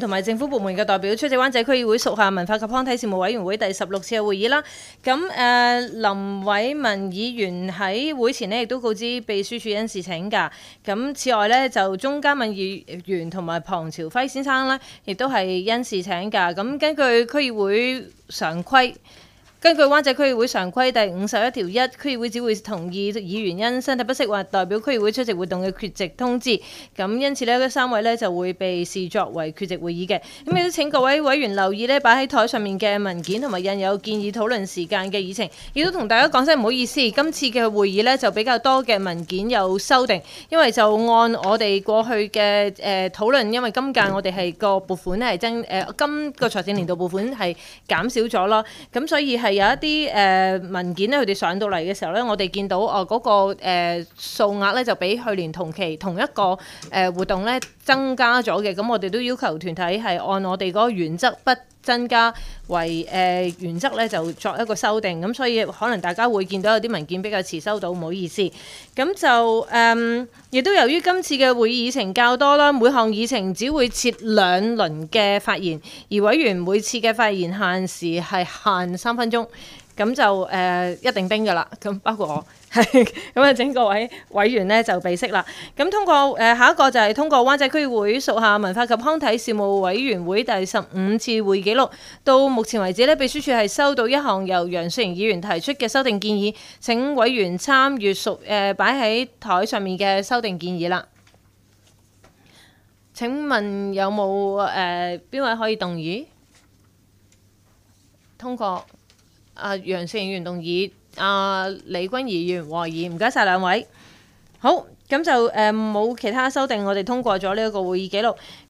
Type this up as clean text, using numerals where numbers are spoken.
同埋政府部門嘅代表出席灣仔區議會屬下文化及康體事務委員會第16次嘅會議啦。咁林偉文議員喺會前呢亦都告知秘書處因事請假。咁此外呢，就鍾嘉敏議員同埋龐朝輝先生呢，亦都係因事請假。咁根據區議會常規。根據灣仔區議會常規第51條1，區議會只會同意議員因身體不適或代表區議會出席活動嘅缺席通知。咁因此呢3位呢就會被視作為缺席會議嘅。咁亦都請各位委員留意呢擺喺台上面嘅文件同埋印有建議討論時間嘅議程。亦都同大家講聲唔好意思，今次嘅會議呢就比較多嘅文件有修訂，因為就按我哋過去嘅討論，因為今屆我哋係個撥款係今個財政年度撥款係減少咗咯，咁所以係有一啲文件咧，佢哋上到嚟嘅時候咧，我哋見到嗰個數額咧就比去年同期同一個活動咧增加咗嘅，咁我哋都要求團體係按我哋嗰個原則不增加為原則咧就作一個修訂，咁所以可能大家會見到有啲文件比較遲收到，唔好意思。咁就亦都由於今次嘅會議議程較多啦，每項議程只會設2輪嘅發言，而委員每次嘅發言限時係限3分鐘。咁就一定冰㗎啦，咁包括我係咁啊，整個位委員呢就備悉啦。咁通過下一個就係通過灣仔區議會屬下文化及康體事務委員會第15次會議記錄，到目前為止呢，秘書處係收到一項由楊雪盈議員提出嘅修訂建議，請委員參閱擺喺台上面嘅修訂建議啦。請問有冇邊位可以動議通過？楊雪盈議員動議，李君儀議員和議，唔該晒兩位。好，咁就冇其他修訂，我哋通過咗呢一個會議記錄。